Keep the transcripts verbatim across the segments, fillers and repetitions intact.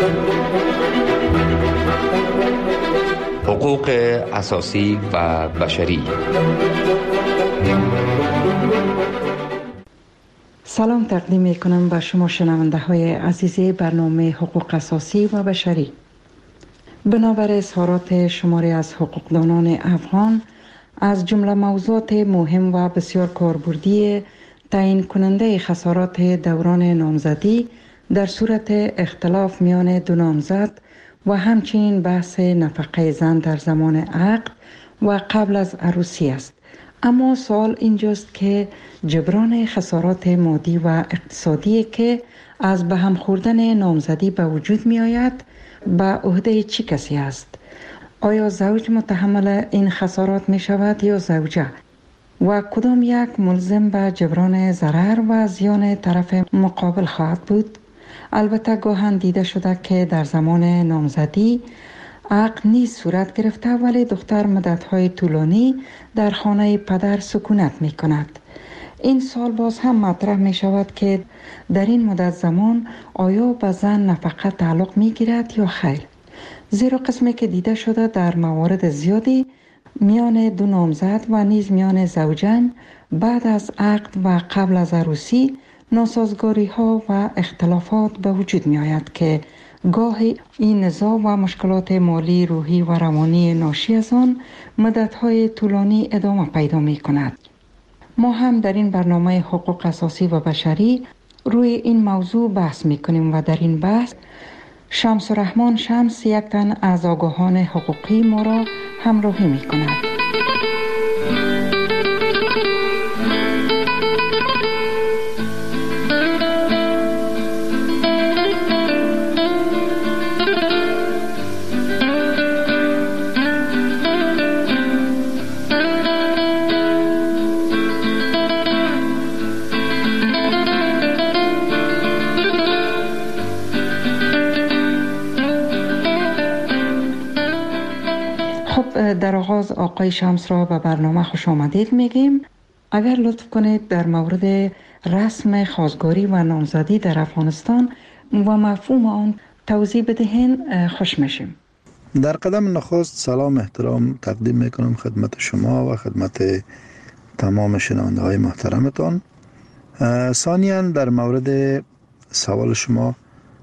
حقوق اساسی و بشری. سلام تقدیم می کنم به شما شنونده های عزیز برنامه حقوق اساسی و بشری. بنابر اظهارات شماری از حقوقدانان افغان از جمله موضوعات مهم و بسیار کاربردی تعیین کننده خسارات دوران نامزدی در صورت اختلاف میان دو نامزد و همچنین بحث نفقه زن در زمان عقد و قبل از عروسی است. اما سوال اینجاست که جبران خسارات مادی و اقتصادی که از به هم خوردن نامزدی به وجود می آید به عهده چه کسی است؟ آیا زوج متحمل این خسارات می شود یا زوجه؟ و کدام یک ملزم به جبران ضرر و زیان طرف مقابل خواهد بود؟ البته گاهن دیده شده که در زمان نامزدی عقد نیز صورت گرفته ولی دختر مدت‌های طولانی در خانه پدر سکونت می کند. این سال باز هم مطرح می شود که در این مدت زمان آیا به زن نفقه تعلق می گیرد یا خیر؟ زیرا قسمی که دیده شده در موارد زیادی میان دو نامزد و نیز میان زوجین بعد از عقد و قبل از عروسی ناسازگاری ها و اختلافات به وجود می آید که گاهی این نزاع و مشکلات مالی، روحی و روانی ناشی از آن مدت های طولانی ادامه پیدا می کند. ما هم در این برنامه حقوق اساسی و بشری روی این موضوع بحث می کنیم و در این بحث شمس الرحمن شمس یک تن از آگاهان حقوقی ما را همراهی می کند. در آغاز آقای شمس را به برنامه خوش آمدید میگیم. اگر لطف کنید در مورد رسم خواستگاری و نامزدی در افغانستان و مفهوم آن توضیح بدهین خوش میشیم. در قدم نخست سلام احترام تقدیم میکنم خدمت شما و خدمت تمام شنونده های محترمتان. ثانیاً در مورد سوال شما،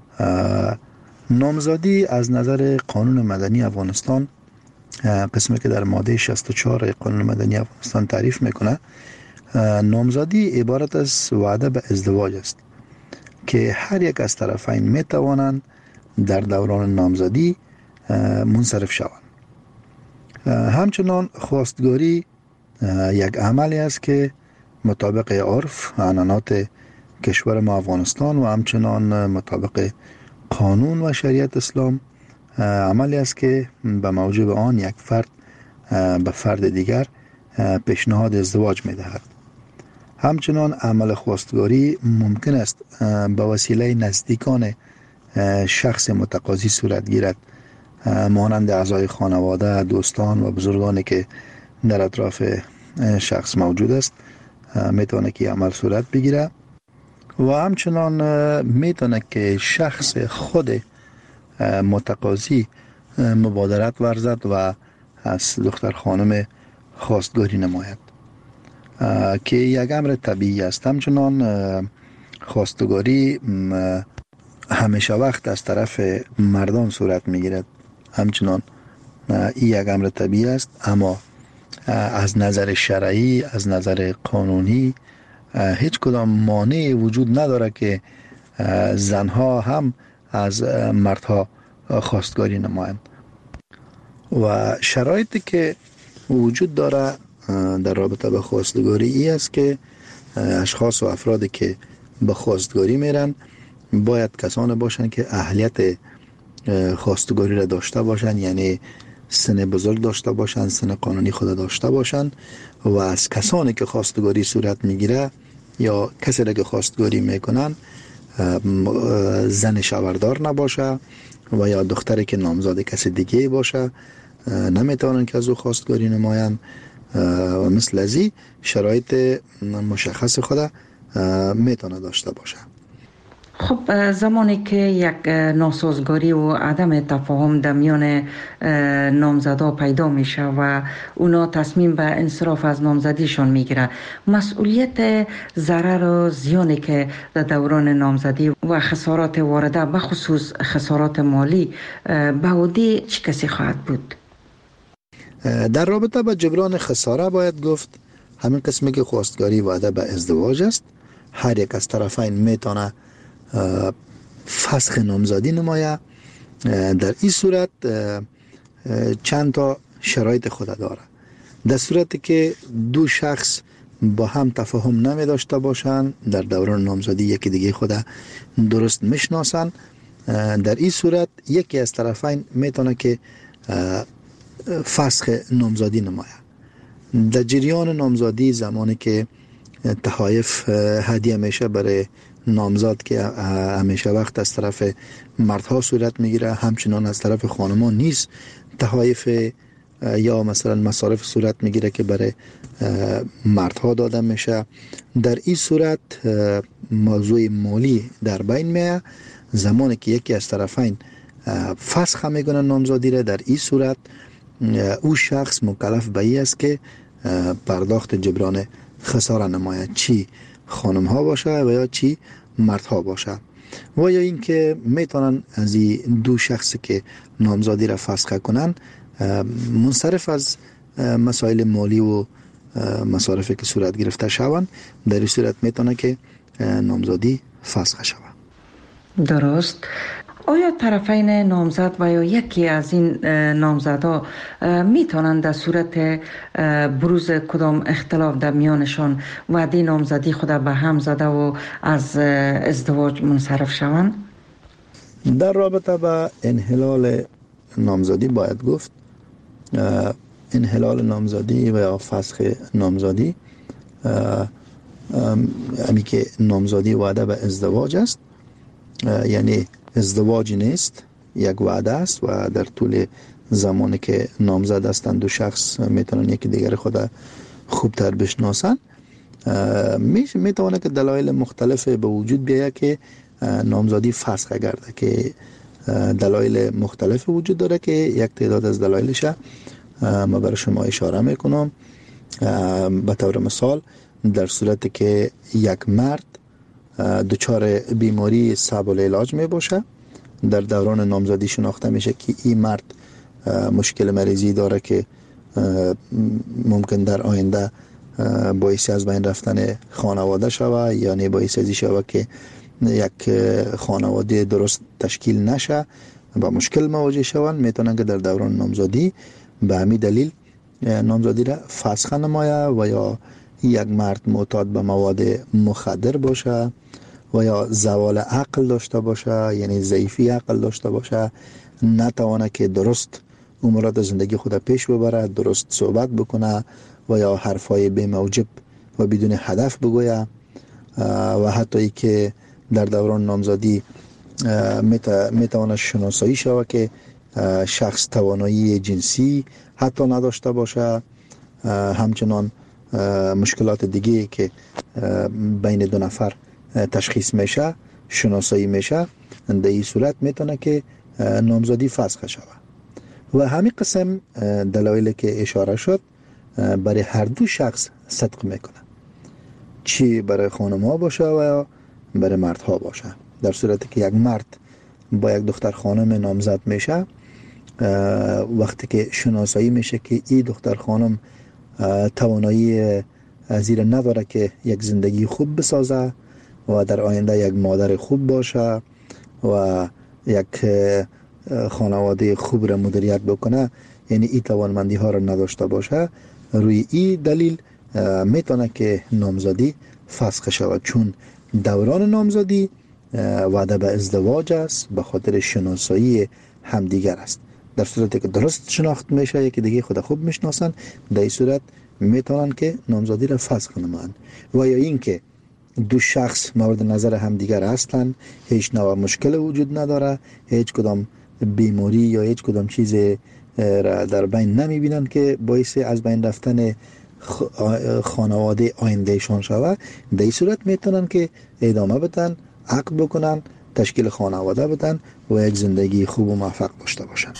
نامزدی از نظر قانون مدنی افغانستان، قسمی که در ماده شصت و چهار قانون مدنی افغانستان تعریف میکنه، نامزدی عبارت از وعده به ازدواج است که هر یک از طرفین میتوانند در دوران نامزدی منصرف شوند. همچنان خواستگاری یک عملی است که مطابق عرف و عنعنات کشور ما افغانستان و همچنان مطابق قانون و شریعت اسلام عملی است که به موجب آن یک فرد به فرد دیگر پیشنهاد ازدواج می دهد. همچنان عمل خواستگاری ممکن است به وسیله نزدیکان شخص متقاضی صورت گیرد، مانند اعضای خانواده، دوستان و بزرگانی که در اطراف شخص موجود است میتونه که عمل صورت بگیره و همچنان میتونه که شخص خود متقاضی مبادرت ورزد و از دختر خانم خواستگاری نماید که یک امر طبیعی است. همچنان خواستگاری همیشه وقت از طرف مردان صورت میگیرد، همچنان این یک امر طبیعی است، اما از نظر شرعی، از نظر قانونی هیچ کدام مانعی وجود نداره که زنها هم از مردها خواستگاری نمایند. و شرایطی که وجود داره در رابطه به خواستگاری ای است که اشخاص و افرادی که به خواستگاری میرن باید کسانی باشن که اهلیت خواستگاری را داشته باشن، یعنی سن بزرگ داشته باشن، سن قانونی خود داشته باشن و از کسانی که خواستگاری صورت میگیره یا کسی را که خواستگاری میکنن زن شوهردار نباشه و یا دختری که نامزد کسی دیگه باشه، نمیتونن که از او خواستگاری نمایند و مثل ازی شرایط مشخص خود میتونه داشته باشه. خب زمانی که یک ناسازگاری و عدم تفاهم در میان نامزدا پیدا میشه و اونا تصمیم به انصراف از نامزدیشان میگیره، مسئولیت ضرر و زیانی که در دوران نامزدی و خسارات وارده به خصوص خسارات مالی به عهده چه کسی خواهد بود؟ در رابطه با جبران خساره باید گفت همین قسمی که خواستگاری وعده به ازدواج است، هر یک از طرفین میتونه فسخ نامزدی نمایه. در این صورت چند تا شرایط خود داره. در صورتی که دو شخص با هم تفاهم نمی داشته باشند، در دوران نامزدی یکی دیگه خود درست میشناسن، در این صورت یکی از طرفین میتونه که فسخ نامزدی نمایه. در جریان نامزدی زمانی که تحایف هدیه میشه برای نامزد که همیشه وقت از طرف مردها صورت میگیره، همچنان از طرف خانمان نیست تحایف یا مثلا مصارف صورت میگیره که برای مردها داده میشه. در این صورت موضوع مالی در بین میه. زمانی که یکی از طرفین فسخ میکنه نامزدی را، در این صورت او شخص مکلف به این است که پرداخت جبران خساره نماید، چی خانم ها باشه و یا چی مردها باشه. و یا اینکه میتونن از این دو شخصی که نامزدی را فسخ کنن منصرف از مسائل مالی و مصارفی که صورت گرفته شوند، در این صورت میتونه که نامزدی فسخ شود. درست. آیا طرفین نامزد و یا یکی از این نامزدها میتونند در صورت بروز کدام اختلاف در میانشان وعده نامزدی خود به هم زده و از ازدواج منصرف شوند؟ در رابطه با انحلال نامزدی باید گفت انحلال نامزدی و یا فسخ نامزدی امی که نامزدی وعده به ازدواج است، یعنی ازدواج نیست، یک وعده است و در طول زمانی که نامزد هستند دو شخص میتونن یکی دیگر خود خوبتر بشناسن. میتونه که دلایل مختلف به وجود بیاید که نامزدی فسخ گرده، که دلایل مختلف وجود داره که یک تعداد از دلایلش ما برای شما اشاره میکنم. به طور مثال در صورتی که یک مرد دچار بیماری صعب العلاج می باشه، در دوران نامزدی شناخته میشه که این مرد مشکل مریضی داره که ممکن در آینده باعث از بین رفتن خانواده شوه، یعنی باعث ازی شوه که یک خانواده درست تشکیل نشه، با مشکل مواجه شوند. میتونن که در دوران نامزدی به همین دلیل نامزدی را فسخ نمایه. و یا یک مرد معتاد به مواد مخدر باشه و یا زوال عقل داشته باشه، یعنی ضعیفی عقل داشته باشه، نتوانه که درست امورات زندگی خود پیش ببره، درست صحبت بکنه و یا حرفای بی موجب و بدون هدف بگویه. و حتی ای که در دوران نامزدی میتوانه شناسایی شوه که شخص توانایی جنسی حتی نداشته باشه، همچنان مشکلات دیگه که بین دو نفر تشخیص میشه شناسایی میشه، در این صورت میتونه که نامزدی فسخ شود. و همین قسم دلایلی که اشاره شد برای هر دو شخص صدق میکنه، چی برای خانم ها باشه و یا برای مرد ها باشه. در صورتی که یک مرد با یک دختر خانم نامزد میشه، وقتی که شناسایی میشه که این دختر خانم توانایی زیر نداره که یک زندگی خوب بسازه و در آینده یک مادر خوب باشه و یک خانواده خوب را مدیریت بکنه، یعنی این توانمندی ها را نداشته باشه، روی این دلیل میتونه که نامزدی فسخ شود، چون دوران نامزدی وعده به ازدواج است، به خاطر شناسایی همدیگر است. در صورتی که درست شناخت میشه، یکی دیگه خود خوب میشناسن، در این صورت میتونن که نامزدی را فسخ نمایند. و یا اینکه دو شخص مورد نظر همدیگر هستند، هیچ نوع مشکل وجود نداره، هیچ کدام بیماری یا هیچ کدام چیز را در بین نمیبینن که باعث از بین رفتن خانواده آیندهشان شود، در این صورت میتونن که ادامه بدن، عقد بکنن، تشکیل خانواده بدن و یک زندگی خوب و موفق داشته باشن.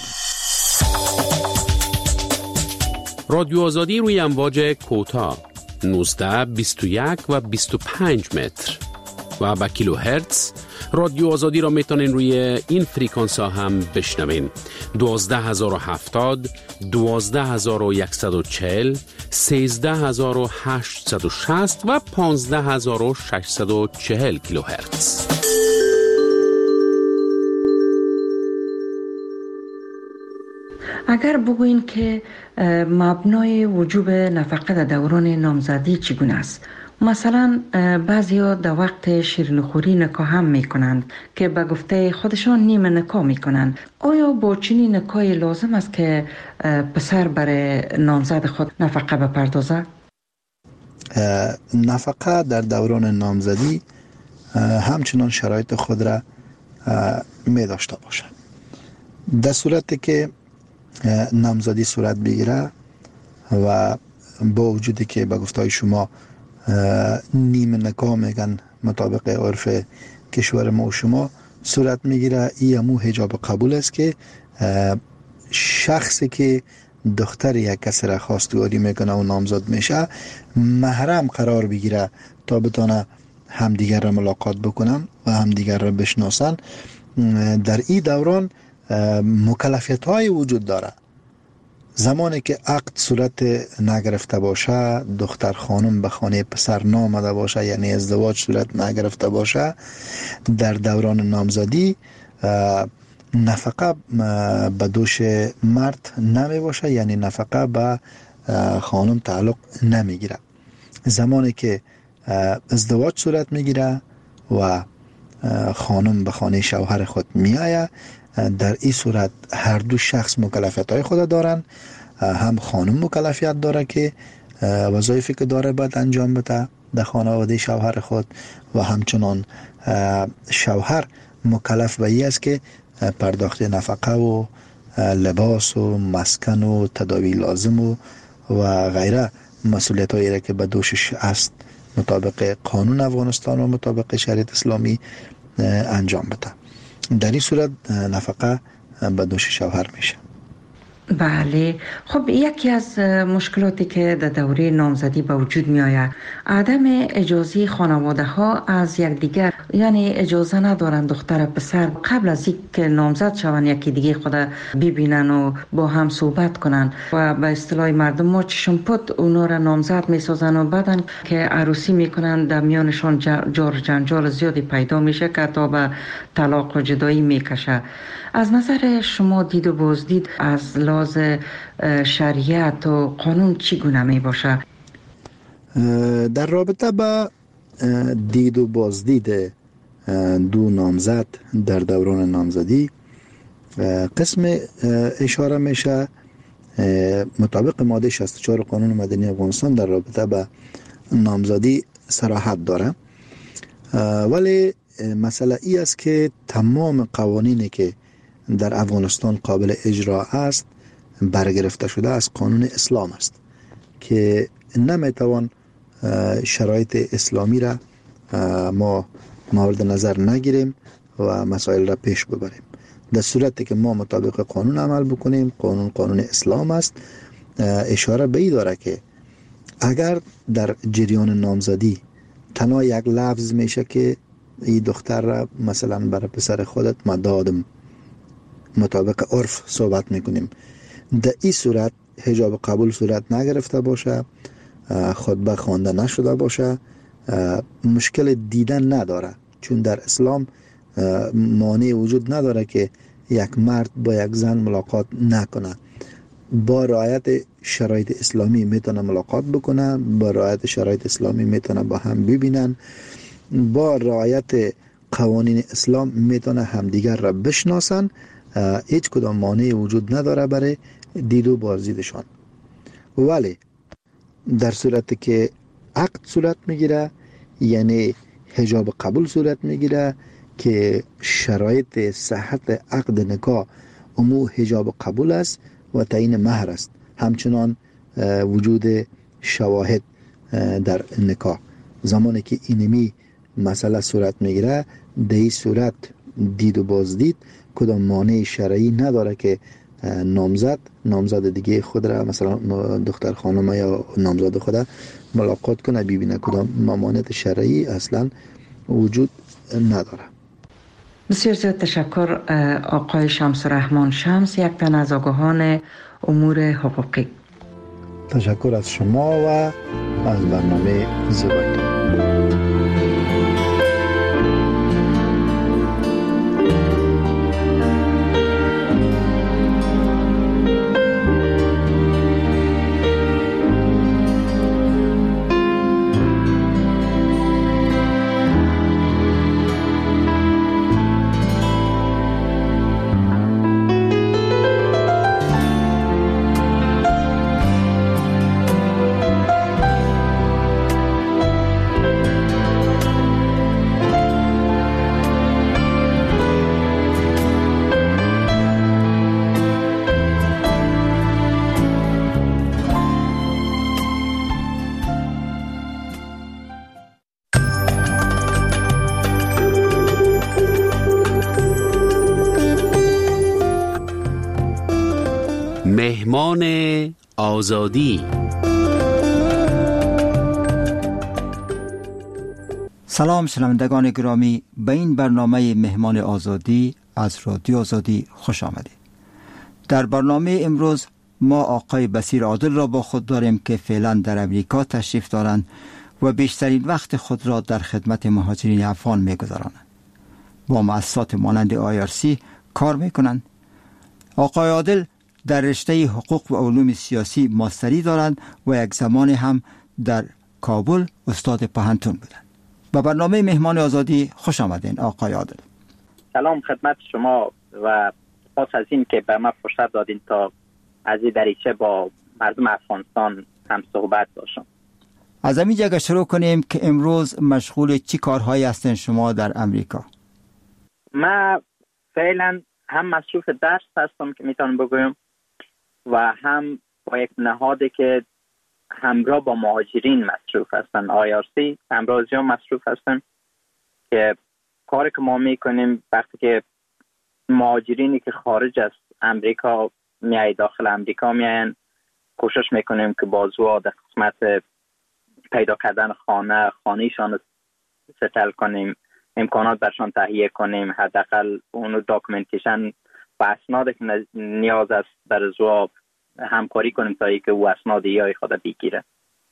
رادیو آزادی روی امواج کوتاه نوزده، بیست و یک و بیست و پنج متر و با کیلو هرتز. رادیو آزادی را میتونین روی این فریکانس ها هم بشنوین: دوازده هزار و هفتاد، دوازده هزار و صد و چهل، سیزده هزار و هشتصد و شصت و پانزده هزار و ششصد و چهل کیلو هرتز. اگر بگوین که مبنای وجوب نفقه در دوران نامزدی چگونه است؟ مثلا بعضیا در وقت شیرینیخوری نکاح هم میکنند که به گفته خودشان نیمه نکاح میکنند. آیا با چنین نکاحی لازم است که پسر برای نامزد خود نفقه بپردازد؟ نفقه در دوران نامزدی همچنان شرایط خود را می داشته باشد. در صورتی که نامزدی صورت بگیره و با وجودی که به گفته شما نیمه نکاح میگن مطابق عرف کشور ما و شما صورت میگیره، این همو حجاب قبول است که شخصی که دختر یک کس را خواستگاری میکنه و نامزد میشه محرم قرار بگیره تا بتونه همدیگر را ملاقات بکنن و همدیگر را بشناسن. در این دوران مکلفیت های وجود داره. زمانی که عقد صورت نگرفته باشه، دختر خانم به خانه پسر نامده باشه، یعنی ازدواج صورت نگرفته باشه، در دوران نامزدی نفقه به دوش مرد نمی باشه، یعنی نفقه به خانم تعلق نمیگیره. زمانی که ازدواج صورت میگیره و خانم به خانه شوهر خود میآید، در این صورت هر دو شخص مکلفیت های خود دارن. هم خانم مکلفیت داره که وظایفی که داره باید انجام بده در خانواده شوهر خود و همچنان شوهر مکلف به این است که پرداخت نفقه و لباس و مسکن و تداوی لازم و و غیره مسئولیت هایی را که به دوشش است مطابق قانون افغانستان و مطابق شریعت اسلامی انجام بده. در این صورت نفقه به دوش شوهر میشه. بله. خب یکی از مشکلاتی که در دوره نامزدی به وجود می آید عدم اجازه خانواده ها از یک دیگر، یعنی اجازه ندارند دختر پسر قبل از اینکه نامزد شوند یکی دیگه خود ببینن و با هم صحبت کنن و به اصطلاح مردم ما چشم پد اونا را نامزد می سازن و بعدن که عروسی میکنن در میانشان جار جنجال زیادی پیدا میشه که تا به طلاق و جدایی میکشه. از نظر شما دید و بازدید از لحاظ شریعت و قانون چگونه می باشه؟ در رابطه با دید و بازدید دو نامزد در دوران نامزدی قسم اشاره میشه مطابق ماده شصت و چهار قانون مدنی افغانستان در رابطه با نامزدی صراحت داره، ولی مسئله ای است که تمام قوانینی که در افغانستان قابل اجرا است برگرفته شده از قانون اسلام است که نمیتوان شرایط اسلامی را ما مورد نظر نگیریم و مسائل را پیش ببریم. در صورتی که ما مطابق قانون عمل بکنیم، قانون قانون اسلام است، اشاره به این داره که اگر در جریان نامزدی تنها یک لفظ میشه که این دختر را مثلا برای پسر خودت مدادم مطابق عرف صحبت میکنیم، در این صورت حجاب قبول صورت نگرفته باشه، خطبه خوانده نشده باشه، مشکل دیدن نداره، چون در اسلام مانع وجود نداره که یک مرد با یک زن ملاقات نکنه. با رعایت شرایط اسلامی میتونه ملاقات بکنه، با رعایت شرایط اسلامی میتونه با هم ببینن، با رعایت قوانین اسلام میتونه همدیگر را بشناسن. هیچ کدام مانع وجود نداره برای دید و بازدیدشان. ولی در صورتی که عقد صورت میگیره، یعنی حجاب قبول صورت میگیره که شرایط صحت عقد نکاح امو حجاب قبول است و تعیین مهر است، همچنان وجود شواهد در نکاح. زمانی که اینمی مسئله صورت میگیره، در این صورت دید و بازدید کدام مانع شرعی نداره که نامزد نامزد دیگه خود را، مثلا دختر خانم یا نامزد خود ملاقات کنه، ببینه کدام ممانعت شرعی اصلا وجود نداره. بسیار زیاد تشکر آقای شمس الرحمن شمس، یک تن از آگاهان امور حقوقی. تشکر از شما و از برنامه زیبایتان. مهمان آزادی. سلام شنوندگان گرامی، به این برنامه مهمان آزادی از رادیو آزادی خوش آمدید. در برنامه امروز ما آقای بصیر عادل را با خود داریم که فعلا در امریکا تشریف دارند و بیشترین وقت خود را در خدمت مهاجرین افغان می‌گذرانند. با مؤسسات مانند آی آر سی کار می‌کنند. آقای عادل در رشته حقوق و علوم سیاسی ماستری دارند و یک زمان هم در کابل استاد پوهنتون بودند. با برنامه مهمان آزادی خوش آمدین آقای عادل. سلام خدمت شما و سپاس از این که به من فرصت دادین تا از این دریچه با مردم افغانستان هم صحبت باشم. از همین جگه شروع کنیم که امروز مشغول چی کارهایی هستین شما در امریکا؟ من فعلا هم مصروف درس هستم که میتونم بگویم و هم با یک نهادی که همراه با مهاجرین مصروف هستن، آی آر سی همراه زیاد مصروف هستن که کاری که ما میکنیم وقتی که مهاجرینی که خارج از امریکا میای داخل امریکا میاین، کوشش میکنیم که بازوها در قسمت پیدا کردن خانه خانهشان ستل کنیم، امکانات برشان تهیه کنیم، حداقل اونو داکومنتیشن و اسنادی که نیاز است در زواب همکاری کنیم تا اینکه او اسناد یا خود بگیره.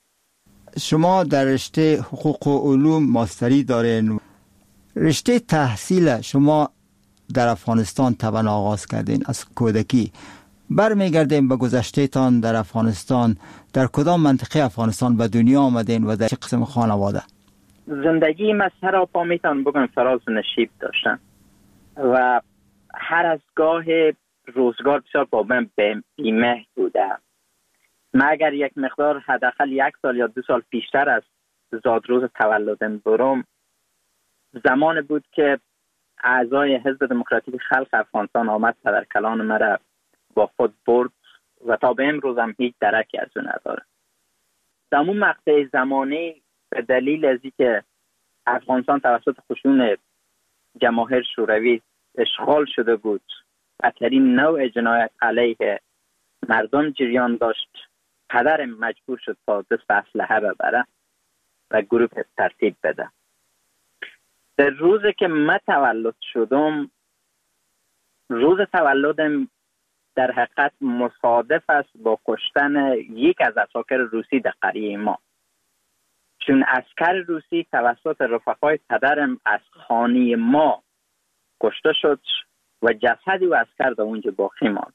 شما در رشته حقوق و علوم ماستری دارین. رشته تحصیل شما در افغانستان طبعا آغاز کردین از کودکی. برمیگردیم به گذشته تان در افغانستان. در کدام منطقه افغانستان به دنیا آمدین و در چه قسم خانواده؟ زندگی من سراپا میتونم بگم فراز و نشیب داشتم و هر از گاه روزگار بسیار با من بیمه بوده. من اگر یک مقدار حداقل یک سال یا دو سال پیشتر از زادروز تولدم برم، زمان بود که اعضای حزب دموکراتیک خلق افغانستان آمد پدرکلان مرا با خود برد و تا به امروز هم هیچ درکی از اون نداره. در اون مقطع زمانی به دلیل از اینکه افغانستان توسط خشون جماهیر شوروی اشغال شده بود، بدترین نوع جنایت علیه مردم جریان داشت، پدرم مجبور شد تا دست اسلحه ببره و گروه ترتیب بده. در روزی که من تولد شدم، روز تولدم در حقیقت مصادف است با کشتن یک از عساکر روسی در قریه ما، چون عسکر روسی توسط رفقای پدرم از خانه ما کشته شد و جسدی و عسکر در اونجا باقی ماند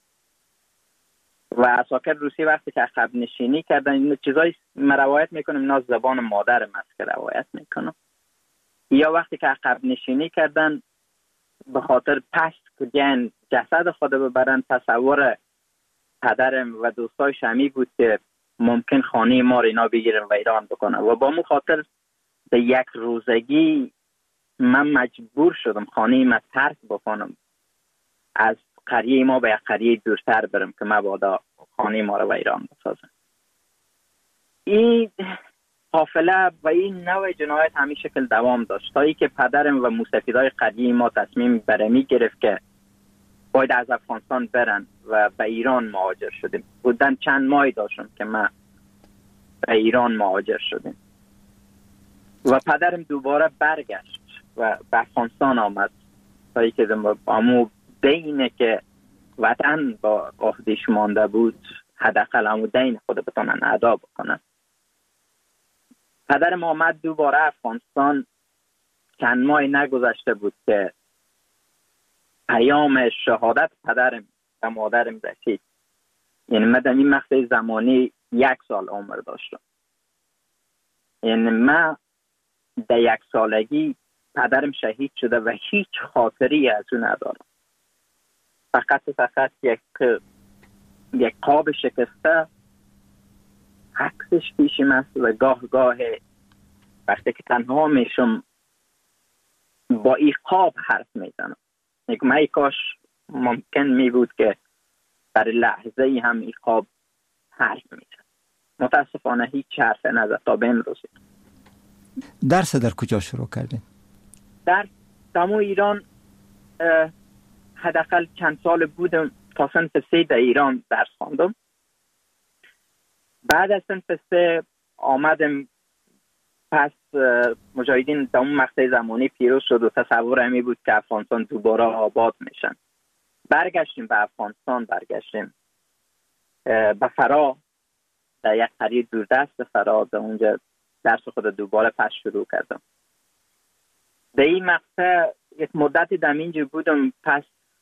و عساکر روسی وقتی که عقب نشینی کردن، این چیزایی من روایت میکنم، اینا زبان مادرم است که روایت میکنم، یا وقتی که عقب نشینی کردن به خاطر پست کجن جسد خود ببرن، تصور پدرم و دوستای شمی بود که ممکن خانه ما رو اینا بگیرن و ایران بکنن و با مو خاطر به یک روزگی من مجبور شدم خانه ما ترک بکنم، از قریه ما به یک قریه دورتر برم که مبادا خانه ما رو و ایران بسازم. این قافله و این نوع جنایت همین شکل دوام داشت تا ای که پدرم و موسفیدای قدیم ما تصمیم برمی گرفت که باید از افغانستان برن و به ایران مهاجر شدیم. بودن چند ماهی داشتم که ما به ایران مهاجر شدیم و پدرم دوباره برگشت و به افغانستان آمد تا ای که امو دینه که وطن با عهده‌اش مانده بود حداقل امو دین خود بتونن ادا بکنن. پدرم آمد دوباره افغانستان. چند ماه نگذشته بود که پیام شهادت پدرم و مادرم رسید. یعنی من در این مقطع زمانی یک سال عمر داشتم. یعنی من در یک سالگی پدرم شهید شده و هیچ خاطری از اون ندارم. فقط فقط یک یک قاب شکسته عکسش پیشم است و گاه گاه وقتی که تنها میشم با این قاب حرف میزنم. یک من کاش ممکن می بود که در لحظه ای هم این قاب حرف میزن. متاسفانه هیچ حرف نزد تا به امروز. درس در کجا شروع کردین؟ در تمام ایران حداقل چند سال بودم تا صنف سه در ایران درس خواندم. بعد از صنف سه آمدم پس مجاهدین در اون مقطع زمانی پیروز شد و تصور همی بود که افغانستان دوباره آباد میشن. برگشتیم به افغانستان، برگشتیم به فرا، در یک قریه دوردست فرا، در اونجا درس خود دوباره پس شروع کردم. در این مقطع یک مدتی در اینجا بودم. پس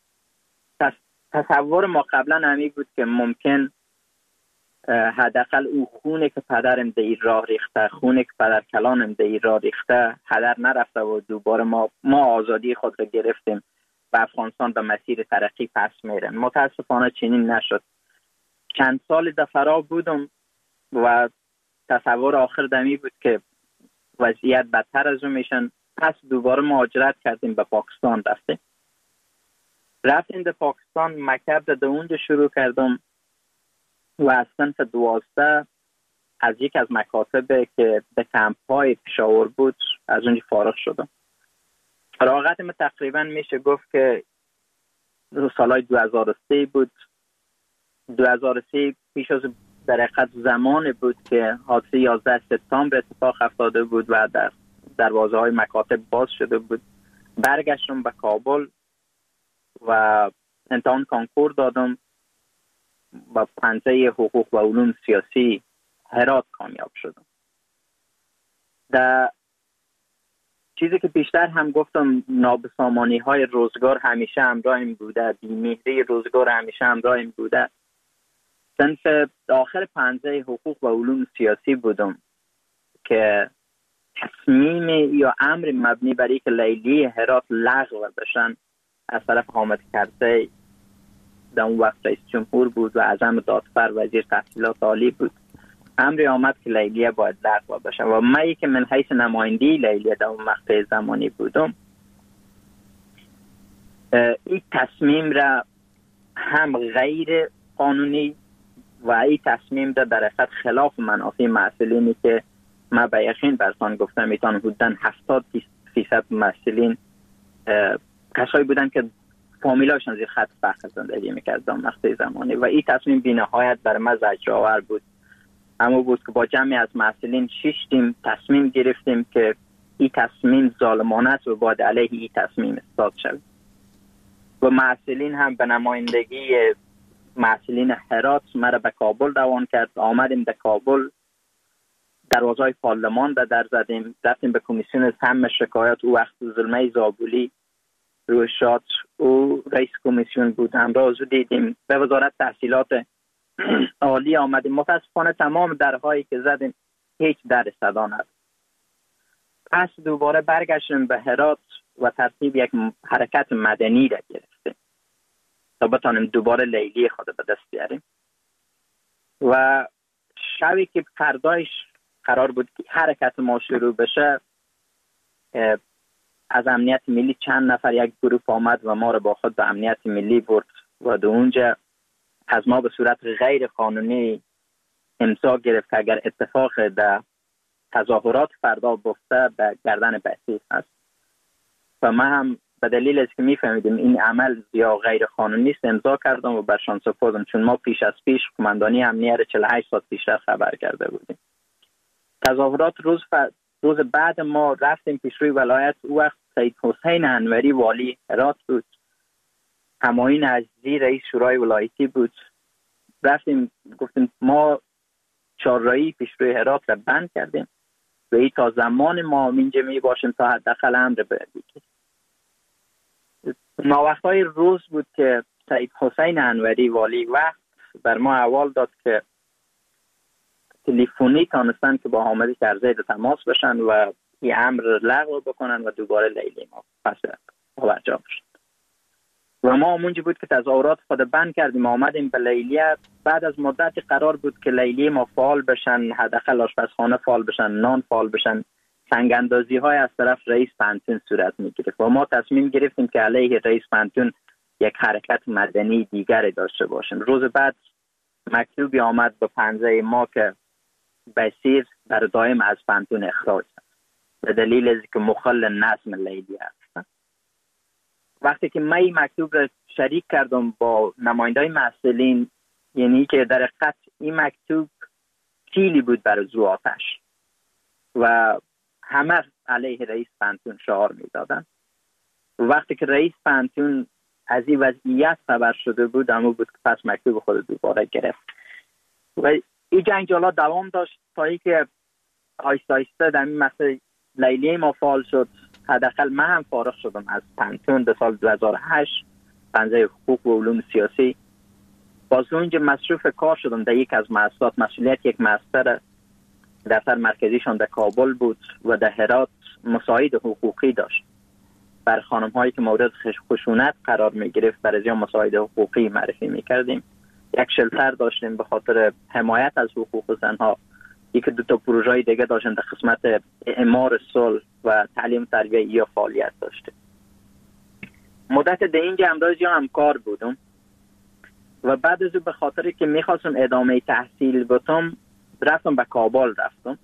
تصور ما قبلا همی بود که ممکن حداقل او خونه که پدرم در این راه ریخته، خونه که پدر کلانم در این راه ریخته هدر نرفته و دوباره ما ما آزادی خود را گرفتیم و افغانستان به مسیر ترقی پس میرن. متاسفانه چنین نشد. چند سال در فرا بودم و تصور آخر دمی بود که وضعیت بدتر از اون میشن. پس دوباره مهاجرت کردیم به پاکستان رفتیم. رفتیم به پاکستان، مکتب در اونجا شروع کردم و از صنف دوازده از یک از مکاتب که به کمپ های پشاور بود از اونجا فارغ شدم. فراغت من تقریبا میشه گفت که سالهای دو هزار و سه بود. دو هزار و سه پیش از در حقیقت زمان بود که حادثه یازده سپتامبر اتفاق افتاده بود و در دروازه های مکاتب باز شده بود. برگشتم به کابل و امتحان کانکور دادم و پنجه حقوق و علوم سیاسی هرات کامیاب شدم. در چیزی که بیشتر هم گفتم نابسامانی های روزگار همیشه همراهم بوده، بی‌مهری روزگار همیشه همراهم بوده. صنف آخر پنجه حقوق و علوم سیاسی بودم که تصمیم یا امر مبنی بر اینکه لیلیه هرات لغو بشن از طرف حامد کرزی در اون وقت رئیس جمهور بود و اعظم دادفر وزیر تحصیلات عالی بود، امری آمد که لیلیه باید لغو بشه و من که من حیث نمایندی لیلیه در اون مقطع زمانی بودم این تصمیم را هم غیر قانونی و این تصمیم را در حقیقت خلاف منافع مسئولینی که من به یقین برسان گفتم میتون بودن هفتاد فیصد مسئولین کسایی بودن که فامیلاشون زیر خط فقر زندگی میکرد در مقطع زمانی و این تصمیم بی‌نهایت بر من زجرآور بود. اما بود که با جمعی از مسئولین شیشتیم تصمیم گرفتیم که این تصمیم ظالمانه است و باید علیه این تصمیم استاد شد و مسئولین هم به نمایندگی مسئولین هرات مرا به کابل روان کرد. آمدیم به کابل، دروازهای پارلمان را در زدیم، رفتیم به کمیسیون سم شکایت. او وقت ظلمه زابولی روی شاد او رئیس کمیسیون بود، همراه او دیدیم. به وزارت تحصیلات عالی آمدیم. متاسفانه تمام درهایی که زدیم هیچ در صدا نداد. پس دوباره برگشتیم به هرات و ترتیب یک حرکت مدنی را گرفتیم تا بتانیم دوباره لیلی خود به دست بیاریم. و شبی که فردایش قرار بود که حرکت ما شروع بشه، از امنیت ملی چند نفر یک گروه آمد و ما رو با خود به امنیت ملی برد و در اونجا از ما به صورت غیر قانونی امضا گرفت که اگر اتفاق در تظاهرات فردا بفته به گردن بسیج هست و من هم به دلیل از که میفهمیدیم این عمل یا غیر قانونی است امضا کردم و برشان سپردم، چون ما پیش از پیش قماندانی امنیه را چهل و هشت ساعت پیشتر خبر کرده بودیم. تظاهرات روز ف... روز بعد ما رفتیم پیش روی ولایت. او وقت سید حسین انوری والی هرات بود، همایون عزیزی رئیس شورای ولایتی بود. رفتیم گفتیم ما چهارراهی پیش روی هرات را بند کردیم و این تا زمان ما اینجا می باشیم تا حداقل امر بگیریم. ناوقتای روز بود که سید حسین انوری والی وقت بر ما احوال داد که تلفنی تانستن که با حامد کرزی تماس بشن و این امر لغو بکنن و دوباره لیلی ما پس باورجا بشن. و ما اونجا بود که تظاهرات خود بند کردیم، آمدیم به لیلیه. بعد از مدت قرار بود که لیلی ما فعال بشن، حداقل آشپزخانه فعال بشن، نان فعال بشن، سنگ اندازی های از طرف رئیس پانتون صورت می گرفت و ما تصمیم گرفتیم که علیه رئیس پانتون یک حرکت مدنی دیگری داشته باشیم. روز بعد مکتوبی آمد به پنجه ما که بسیر در دائم از پانتون اخراج است به دلیل از که مخل نظم لیلی است. وقتی که من این مکتوب را شریک کردم با نمایندای مسئولین، یعنی که در حقیقت این مکتوب کیلی بود برای زو آتش و همه علیه رئیس پانتون شعار می دادن. وقتی که رئیس پانتون از این وضعیت خبر شده بود، اما بود که پس مکتوب خود دوباره گرفت و این جنجالا دوام داشت تا ای که آیسته آیسته در این مسئله لیلی ما فعال شد. حداقل من هم فارغ شدم از پانتون در سال دو هزار و هشت، پنجه حقوق و علوم سیاسی. باز اونجا مصروف کار شدم در یک از مؤسسات. مسئولیت یک مؤسسه دفتر مرکزیشان در کابل بود و در هرات مساعد حقوقی داشت بر خانم هایی که مورد خشونت قرار می گرفت. برای از مساعد حقوقی معرفی می کردیم. یک شلتر داشتیم به خاطر حمایت از حقوق زنها. یک دو تا پروژه دیگه داشتیم در قسمت اعمار صلح و تعلیم تربیه یا فعالیت داشتیم. مدت در اینجا امروز یا همکار بودم و بعد از به خاطر که میخواستم ادامه تحصیل بتم رفتم به کابل رفتم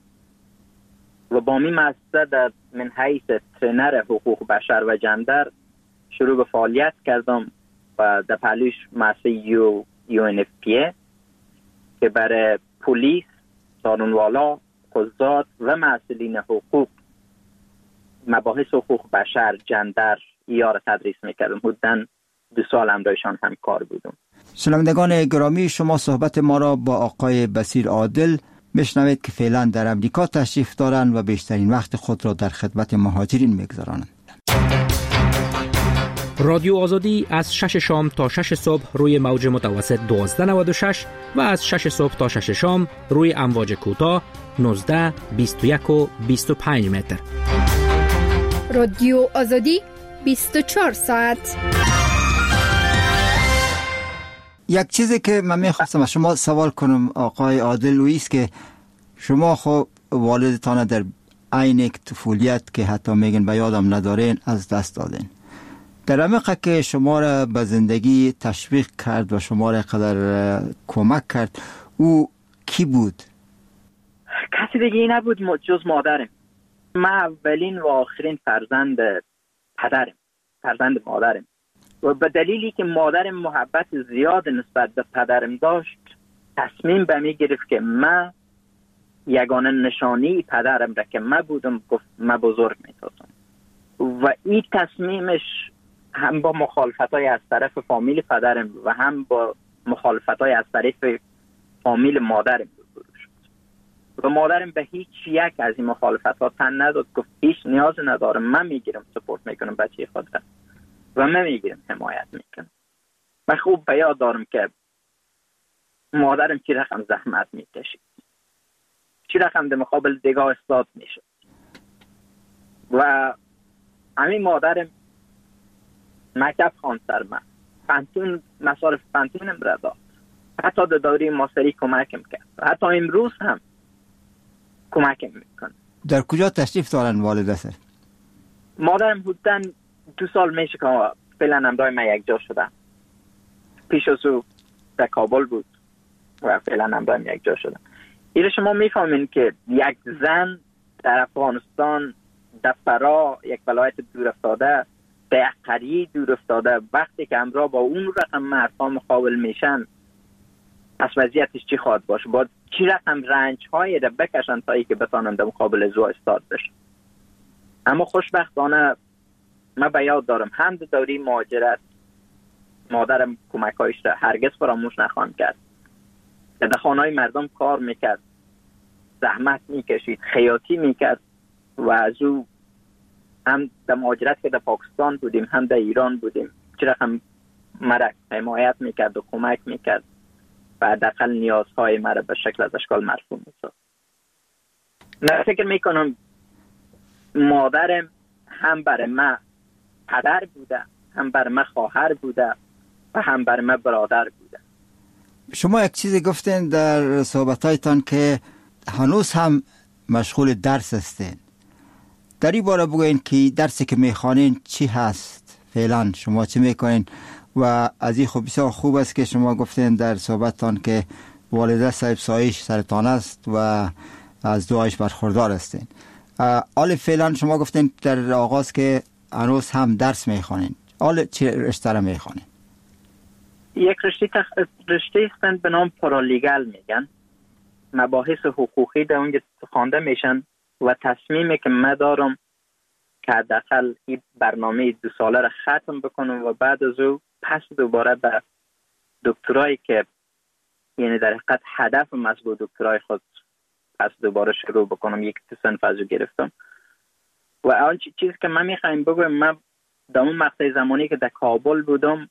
و با می مؤسسه در من حیث ترینر حقوق بشر و جندر شروع به فعالیت کردم و در پهلوش مؤسسه یو یو ان اف پی که برای پلیس، قانونوالا، قضات و مسئولین حقوق مباحث حقوق بشر، جندر یا را تدریس میکردم. حدوداً دو سال همراهشان همکار بودم. شنوندگان گرامی، شما صحبت ما را با آقای بصیر عادل میشنوید که فعلا در امریکا تشریف دارند و بیشترین وقت خود را در خدمت مهاجرین میگذرانند. رادیو آزادی از شش شام تا شش صبح روی موج متوسط دوازده نود و شش و از شش صبح تا شش شام روی امواج کوتاه نوزده، بیست و یک و بیست و پنج متر. رادیو آزادی بیست و چهار ساعت. یک چیزی که من میخواستم از شما سوال کنم آقای عادل لوئیس که شما خب والدتان در عین طفولیت که حتی میگن به یادم ندارین از دست دادین. در عمقه که شما را به زندگی تشویق کرد و شما را قدر کمک کرد، او کی بود؟ کسی دیگه نبود جز مادرم. من اولین و آخرین فرزند پدرم، فرزند مادرم و به دلیلی که مادرم محبت زیاد نسبت به پدرم داشت تصمیم به می گرفت که من یگانه نشانی پدرم را که من بودم گفت من بزرگ می سازم و این تصمیمش هم با مخالفتای از طرف فامیل پدرم و هم با مخالفتای از طرف فامیل مادرم روبرو شد و مادرم به هیچ یک از این مخالفتات تن نداد. گفت هیچ نیاز ندارم، من میگیرم سپورت میکنم بچه خود را و من میگیرم حمایت میکنم. من خوب به یاد دارم که مادرم چی رقم زحمت میکشید، چی رقم در مقابل دیگه استاد میشد و همین مادرم مکتب خواند سر من، پانتون مصارف پانتونم را داد، حتی در دوره ماستری کمکم کرد، حتی امروز هم کمکم میکنه. در کجا تشریف دارن والدتر؟ مادرم حدوداً دو سال میشه که فعلا همراه من یک جا شدم. پیش از او در کابل بود و فعلا همراه من یک جا شدم. این شما میفهمین که یک زن در افغانستان، در فرا، یک ولایت دور افتاده، در یک قریه دور افتاده، وقتی که همراه با اون رقم مردها مقابل میشن، از وضعیتش چی خواهد باشه؟ باید چی رقم رنج هایی را بکشن تا ای که بتانند مقابل زو استاد بشن. اما خوشبختانه من به یاد دارم هم در دوره مهاجرت مادرم کمکایش را هرگز فراموش نخواهم کرد. در خانه‌های مردم کار میکرد، زحمت میکشید، خیاطی میکرد و از او هم در مهاجرت که در پاکستان بودیم هم در ایران بودیم چرا هم مرا حمایت میکرد و کمک میکرد و حداقل نیازهای مرا به شکل از اشکال مرفوع میساخت. من فکر میکنم مادرم هم برای من پدر بوده، هم برای من خواهر بوده و هم برای من برادر بوده. شما یک چیزی گفتین در صحبتایتان که هنوز هم مشغول درس هستین. در این باره بگوین که درسی که میخوانین چی هست؟ فعلا شما چی میکنین؟ و از این خوب بسیار خوب است که شما گفتین در صحبتتان که والده صاحب سایش سرطان است و از دعایش برخوردار هستین. حال فعلا شما گفتین در آغاز که هنوز هم درس میخوانین. حال چه رشته را میخوانین؟ یک رشته تخ... رشته هستند به نام پارالیگل میگن. مباحث حقوقی در اونجا خوانده میشن و تصمیمی که من دارم که حداقل این برنامه دو ساله را ختم بکنم و بعد از او پس دوباره به دکترایی که یعنی در حقیقت هدف مطلوب دکترای خود پس دوباره شروع بکنم. یک صنف از او گرفتم و اول چیزی که من میخوایم بگویم، من در اون مقطع زمانی که در کابل بودم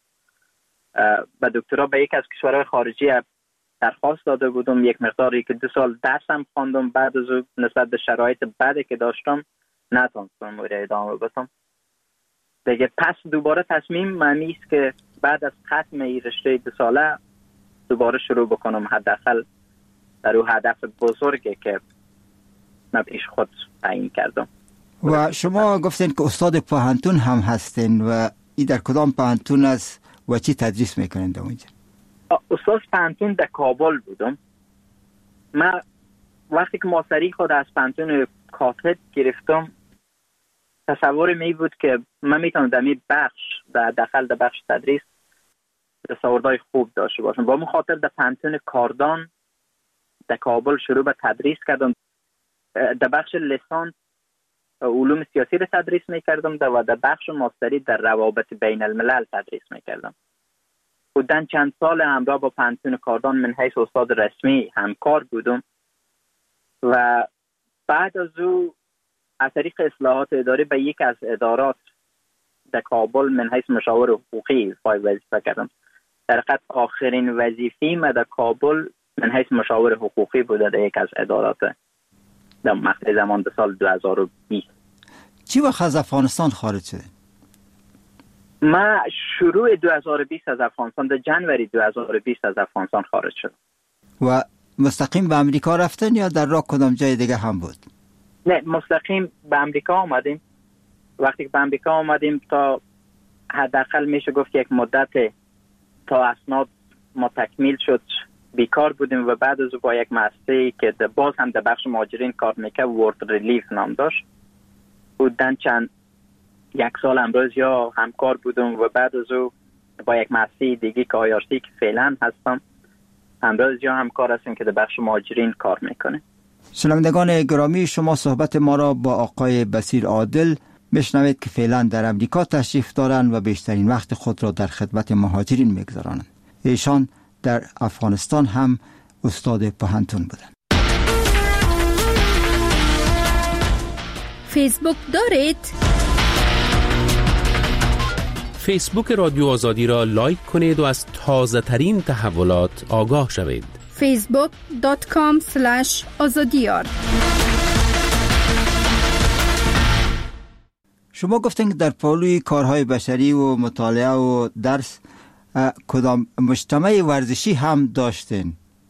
به دکترا به یک از کشورهای خارجی درخواست داده بودم، یک مقداری که دو سال درسم خواندم، بعد از او نسبت به شرایط بعدی که داشتم نتونستم ادامه بدم دیگه. پس دوباره تصمیم معنی است که بعد از ختم این رشته دو ساله دوباره شروع بکنم، حداقل در اون هدف بزرگی که من پیش خود تعیین کردم. و شما گفتین که استاد پوهنتون هم هستین و این در کدام پوهنتون است و چی تدریس میکنین در اونجا؟ استاد پوهنتون در کابل بودم. من وقتی که ماستری خود از پوهنتون کاتد گرفتم تصور می بود که من میتونم در این بخش در داخل در بخش تدریس دستاوردهای خوب داشته باشم. با مخاطر در پوهنتون کاردان در کابل شروع به تدریس کردم. در بخش لیسانس علوم سیاسی را تدریس میکردم و در بخش ماستری در روابط بین الملل تدریس میکردم. بودن چند سال همراه با پوهنتون کاردان من حیث استاد رسمی همکار بودم و بعد از او از طریق اصلاحات اداری به یک از ادارات در کابل من حیث مشاور حقوقی فای وظیفه کردم. در حقیقت آخرین وظیفه‌ای من در کابل من حیث مشاور حقوقی بوده در یک از ادارات در مقطع زمان به سال دو هزار و بیست. چی وقت از افغانستان خارج شده؟ من شروع دو هزار و بیست از افغانستان، در جنوری دو هزار و بیست از افغانستان خارج شدم. و مستقیم به امریکا رفتن یا در راه کدام جای دیگه هم بود؟ نه، مستقیم به امریکا آمدیم. وقتی که به امریکا آمدیم تا حداقل میشه گفت یک مدت تا اسناد ما تکمیل شد بیکار بودیم و بعد از با یک مؤسسه‌ای که باز هم در بخش مهاجرین کار میکرد، ورد ریلیف نام داشت، بودن چند یک سال امروز یا همکار بودم و بعد از او با یک مؤسسه دیگه که آیارسی که فعلا هستم امروز یا همکار هستیم که در بخش مهاجرین کار میکنه. شنوندگان گرامی، شما صحبت ما را با آقای بصیر عادل میشنوید که فعلا در امریکا تشریف دارند و بیشترین وقت خود را در خدمت مهاجرین میگذرانند. ایشان در افغانستان هم استاد پوهنتون بودند. فیسبوک دارید؟ فیسبوک رادیو آزادی را لایک کنید و از تازه ترین تحولات آگاه شوید. فیسبوک دات کام اسلش آزادیار. شما گفتین که در پالوی کارهای بشری و مطالعه و درس کدام مجتمع ورزشی هم داشتین؟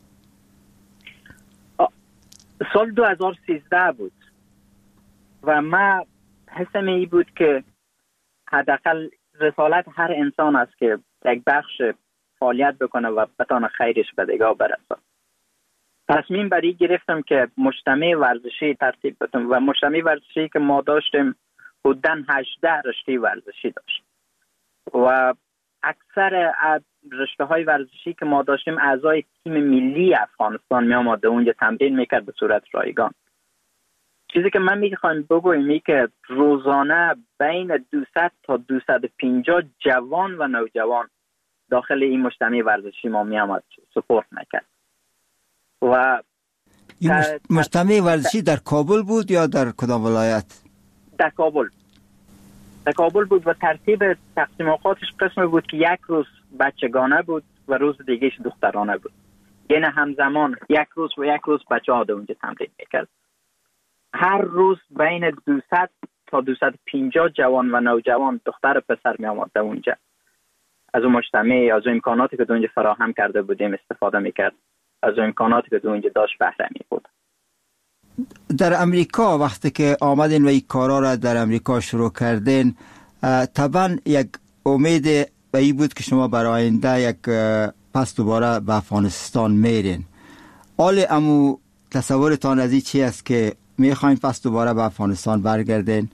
سال دو هزار و سیزده بود و من حسم ای بود که حداقل رسالت هر انسان است که یک بخش فعالیت بکنه و بتانه خیرش به دیگاه برسه. تصمیم بر این گرفتم که مجتمع ورزشی ترتیب بدم و مجتمع ورزشی که ما داشتیم حدوداً هجده رشته ورزشی داشت و اکثر رشته های ورزشی که ما داشتیم اعضای تیم ملی افغانستان می آمده اونجا تمرین میکرد به صورت رایگان. چیزی که من میخوایم بگویم این که روزانه بین دویست تا دویست و پنجاه جوان و نوجوان داخل این مجتمع ورزشی ما می آمد سپورت میکرد. و این مجتمع ورزشی در کابل بود یا در کدام ولایت؟ در کابل. در کابل بود و ترتیب تقسیم اوقاتش قسم بود که یک روز بچگانه بود و روز دیگهش دخترانه بود. یعنی همزمان یک روز و یک روز بچه ها اونجا تمرین میکرد. هر روز بین دویست تا دویست و پنجاه جوان و نوجوان دختر و پسر می آمد اونجا. از اون مجتمع، از اون امکاناتی که اونجا فراهم کرده بودیم استفاده میکرد. از اون امکاناتی که اونجا داشت بهره می بود. در امریکا وقتی که آمدین و این کارا را در امریکا شروع کردین، طبعا یک امید به این بود که شما برای آینده یک پس دوباره به افغانستان میرین. حال امو تصورتان از این چی است که میخواین پس دوباره به افغانستان برگردین؟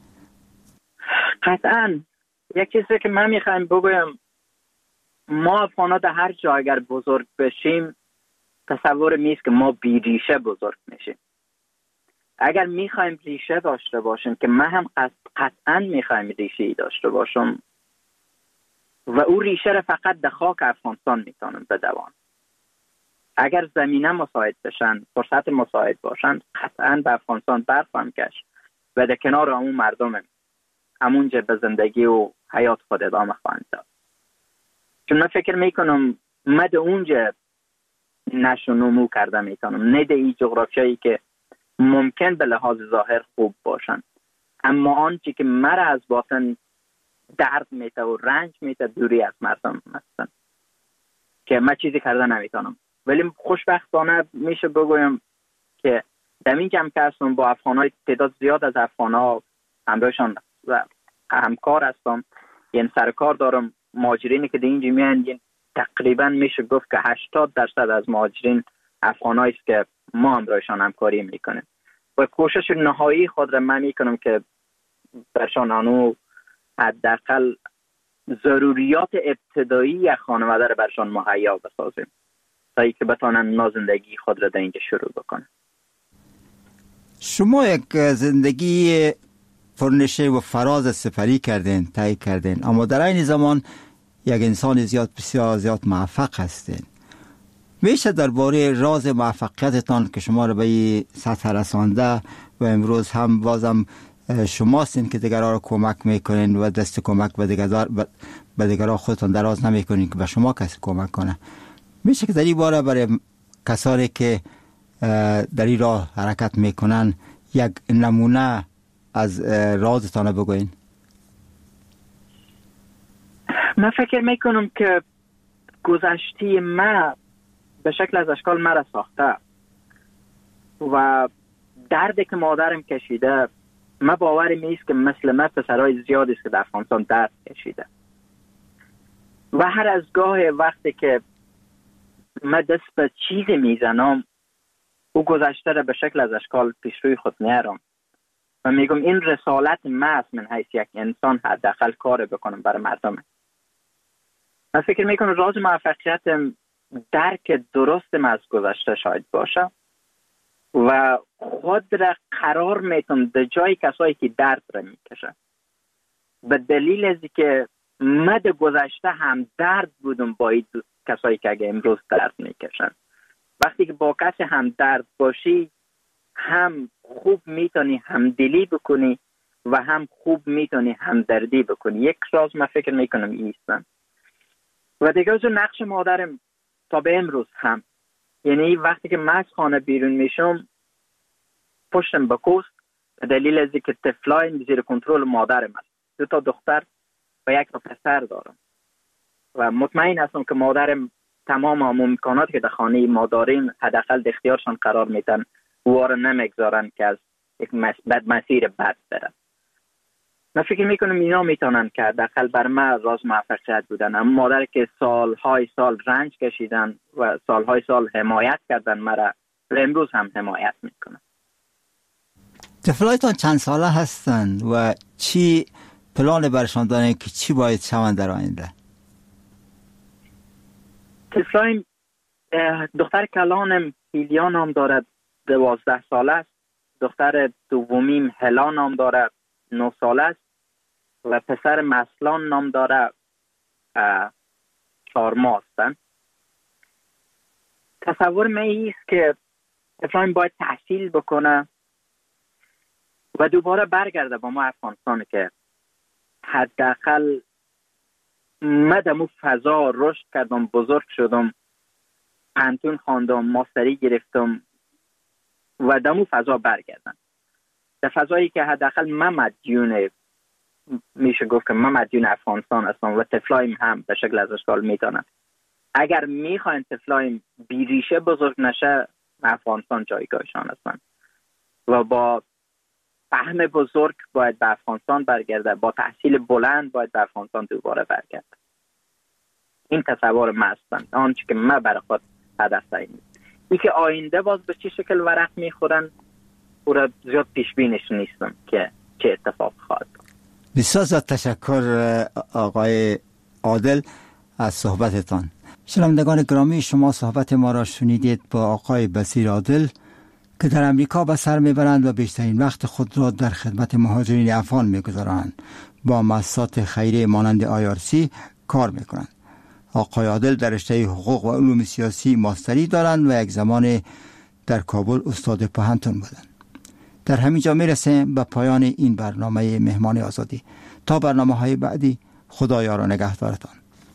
قطعا یک چیزی که من میخوایم بگویم، ما افغانا در هر جا اگر بزرگ بشیم تصور میست که ما بی ریشه بزرگ میشیم. اگر میخوایم ریشه داشته باشیم که من هم قطعا میخوایم ریشه داشته باشم و او ریشه را فقط در خاک افغانستان میتونم بدوام. اگر زمینه مساعد بشن، فرصت مساعد باشن، قطعا به افغانستان برخواهم گشت و در کنار همون مردم همونجا به زندگی و حیات خود ادامه خواهم داد. چون من فکر میکنم من در اونجا نشو نمو کرده میتونم، نه در این جغرافیایی که ممکن به لحاظ ظاهر خوب باشن، اما آنچه که مرا از باطن درد میته و رنج میته دوری از مردم هستن که من چیزی کرده نمیتونم. ولی خوشبختانه میشه بگویم که در این جمع که هستم با افغانای تعداد زیاد از افغانا همراهشان و همکار هستم، یعنی سرکار دارم. مهاجرینی که در اینجا میان یعنی تقریبا میشه گفت که هشتاد درصد از مهاجرین افغانایی است که ما همراهشان همکاری میکنیم و کوشش نهایی خود را من میکنم که برشان آنو حداقل ضروریات ابتدایی یک خانواده را برشان مهیا بسازیم تا ای که بتانن نازندگی خود را در اینجا شروع بکنن. شما یک زندگی پرنشه و فراز سپری کردین، طی کردین، اما در این زمان یک انسان زیاد بسیار زیاد موفق هستین. میشه درباره راز موفقیتتان که شما را به این سطح رسانده و امروز هم بازم شما هستین که دیگران را کمک میکنین و دست کمک به دیگران به دیگران خودتان دراز نمیکنین که به شما کسی کمک کنه، میشه که در این باره برای کسانی که در این راه حرکت میکنن یک نمونه از رازتان بگوین؟ من فکر میکنم که گذشته ما به شکل از اشکال مرا ساخته و دردی که مادرم کشیده، من باورم نیست که مثل من پسرهای زیادی است که در افغانستان درد کشیده و هر از گاه وقتی که من دست به چیزی میزنم او گذشته را به شکل از اشکال پیش روی خود میارم و میگم این رسالت من است، من حیث یک انسان حداقل کار بکنم برای مردم. من فکر میکنم راز موفقیتم درک درستم از گذشته شاید باشه و خود را قرار میتونم در جای کسایی که درد را میکشن، به دلیل از که من در گذشته هم درد بودم با این کسایی که اگه امروز درد میکشن. وقتی که با کسی هم درد باشی هم خوب میتونی همدلی بکنی و هم خوب میتونی همدردی بکنی. یک راز من فکر میکنم ایستم و دیگه از نقش مادرم تا به امروز هم، یعنی وقتی که من از خانه بیرون میشم پشتم به کوست به دلیل از که طفلای زیر کنترل مادرم است. دو تا دختر و یک تا پسر دارم و مطمئن هستم که مادرم تمام امکاناتی که در خانه ما داریم حداقل در اختیارشان قرار میدن و وار نمیگذارن که از یک بد مسیر بد برن. من فکر میکنم اینا میتونن که حداقل بر من راز موفقیت بودن. اما مادر که سالهای سال رنج کشیدن و سالهای سال حمایت کردن مرا و امروز هم حمایت میکنم. طفلایتان چند ساله هستند و چی پلان برشان دارین که چی باید شوند در آینده؟ طفلایم دختر کلانم هیلیا نام دارد، دوازده ساله است. دختر دومیم هلا نام دارد، نه ساله است. و پسر مسلان نام دارد، چهار ماه هستند. تصور من ایست که طفلایم باید تحصیل بکنه و دوباره برگرده با ما افغانستان، که حداقل من دمو فضا رشد کردم، بزرگ شدم، پانتون خواندم، ماستری گرفتم و دمو فضا برگردم، در فضایی که حداقل من مدیون، میشه گفت که من مدیون افغانستان هستم و طفلایم هم به شکل از اشکال میتونن. اگر میخواین طفلایم بیریشه بزرگ نشه، افغانستان جایگاهشان هستن و با فهم بزرگ باید به افغانستان برگرده، با تحصیل بلند باید به افغانستان دوباره برگرده. این تصور من هستن، آنچه که من برای خود هدف تعیین. این که آینده باز به چه شکل ورق میخورن او را زیاد پیش بینش نیستم که چه اتفاق خواهد. بسیار زیاد تشکر آقای عادل از صحبتتان. شنوندگان گرامی، شما صحبت ما را شنیدید با آقای بصیر عادل که در امریکا به سر میبرند و بیشترین وقت خود را در خدمت مهاجرین افغان میگذارند. با مؤسسات خیریه مانند آی آر سی کار میکنند. آقای عادل در رشته حقوق و علوم سیاسی ماستری دارند و یک زمان در کابل استاد پوهنتون بودند. در همین جا میرسیم به پایان این برنامه مهمان آزادی. تا برنامه های بعدی، خدا یار و نگهدارتان.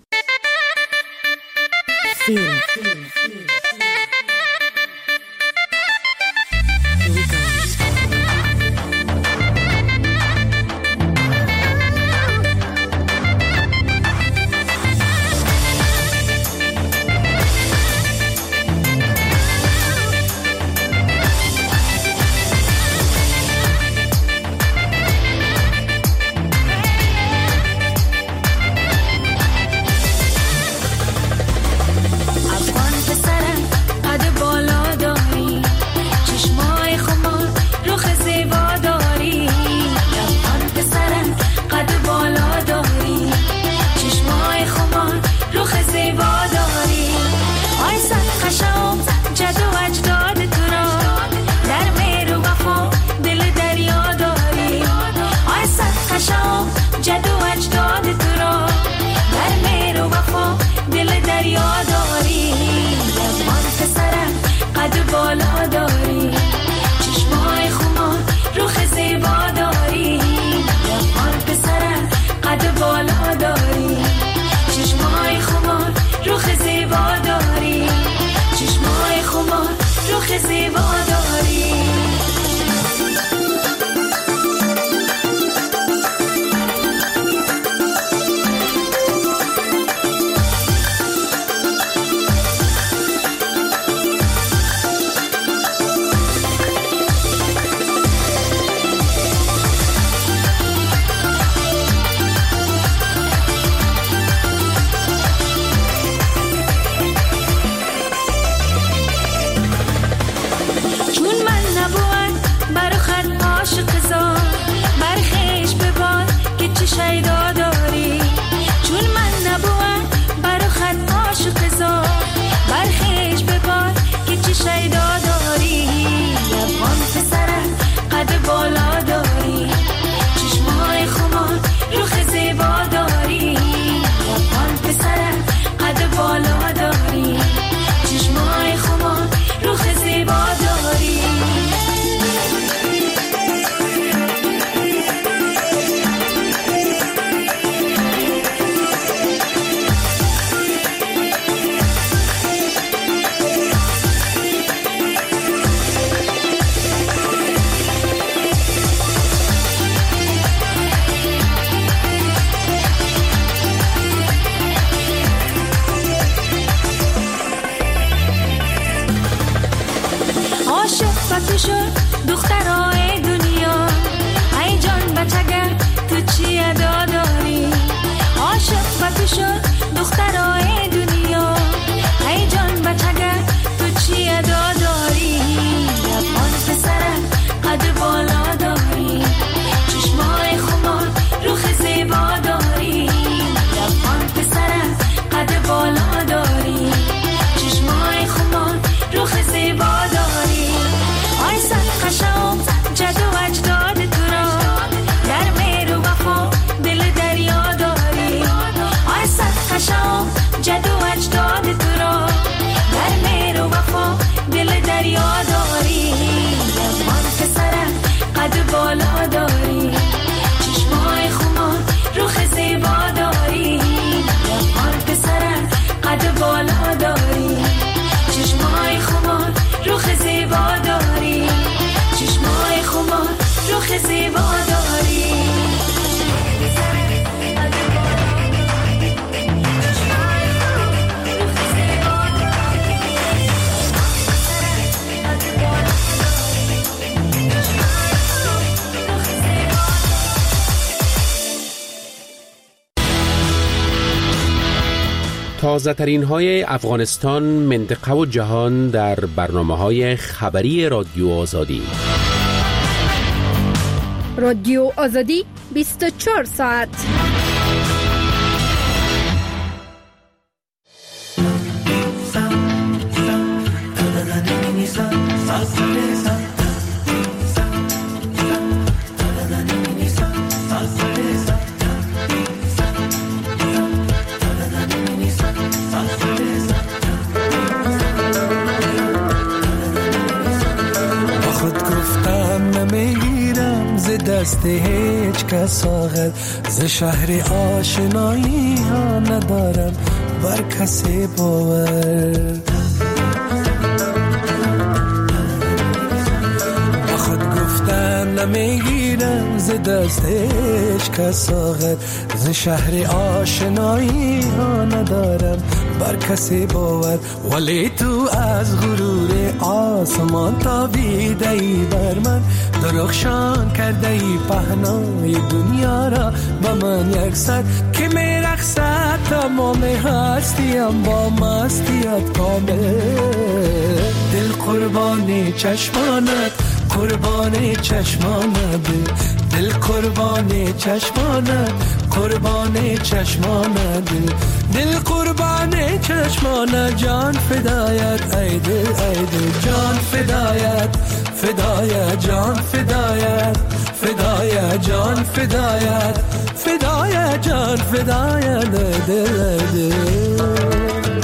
دخترای دنیا، ای جان بچگه تو چی ادا داری؟ عاشق و تو شد دخترای دنیا، ای جان بچگه تو چی ادا داری؟ افتاده تو را در مهر و وفا دل دریا داری جوان پسرم قد بالا داری چشمای خمار روخ زیبا داری جوان پسرم قد بالا داری چشمای خمار روخ زیبا داری چشمای خمار روخ زیبا داری تازه ترین های افغانستان، منطقه و جهان در برنامه های خبری رادیو آزادی. رادیو آزادی بیست و چهار ساعت. دست هیچ کس آغل ز شهر آشنایی ها ندارم بر کسی باور با خود گفتن نمیگیرم ز دست هیچ کس آغل ز شهر آشنایی ها ندارم بر کسی باور ولی تو از غرور آسمان تابیده ای بر من درخشان کرده ای پهنای دنیا را با من یک سر که می رقصد تمام هستیم با مستیت کامل دل قربانی چشمانت قربانی چشمانت دل قربانی چشمانت قربانی چشمانت دل قربانی چشمانت جان فدایت ای دل ای دل جان فدایت فدایت جان فدایت فدایت جان فدایت فدایت جان فدایت دل دل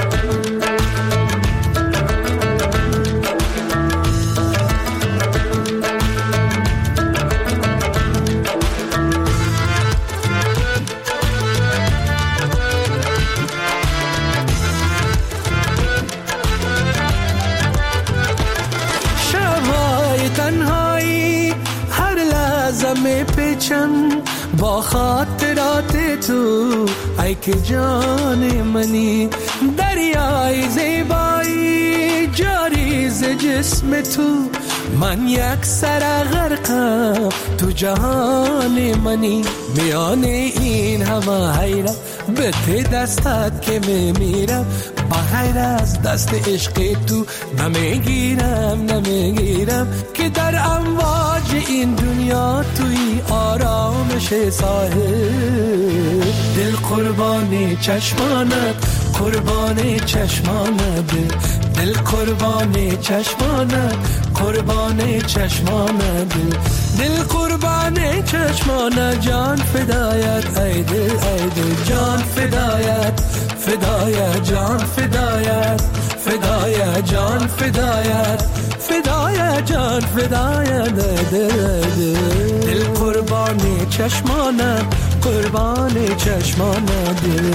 می پیچم با خاطرات تو ای که جان منی دریای زیبایی جاری ز جسم تو من یک سر غرقم تو جهان منی میان این همه حیرت به ته دستت که میمیرم بغیر از دست عشق تو نمیگیرم نمیگیرم که در امواج این دنیا توی آرامش ساحل دل قربانی چشمانت قربانی چشمانت دل قربانی چشمانت قربانی چشمانت دل قربانی چشمانت جان فدایت ای دل ای دل جان فدایت فدایت جان فدایت فدایت جان فدایت فدایت جان فدایت دل دل دل قربانی چشمانت قربانی چشمانت دل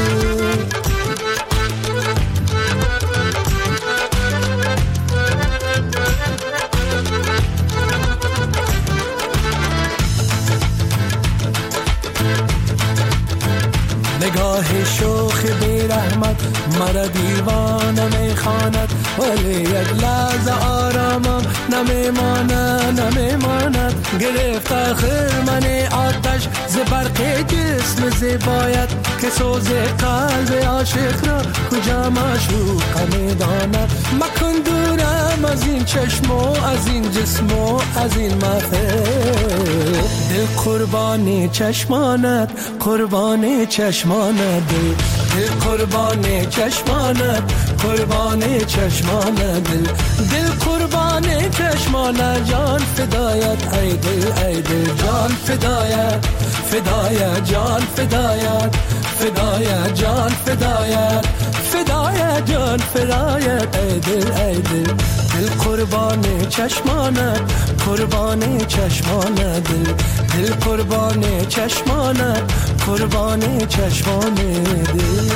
نگاه شوخ بی رحمت مرا دیوانه میخواند ولی یک لحظه آرامم نمیماند نمیماند گرفت آخر من آتش ز برق جسم زیبایت که سوز قلب عاشق را کجا معشوق میداند مکن دورم از این چشم و از این جسم و از این محفل دل قربانی چشمانت قربانی چشمانت دل قربانی چشمانت قربانی چشمانت دل دل قربانی چشمانت جان فدایت ای دل ای دل جان فدایت فدایت جان فدایت فدایت جان فدایت فدایت جان فدایت ای دل ای دل دل قربان چشمانت قربان چشمانت دل دل قربان چشمانت قربان چشمان دل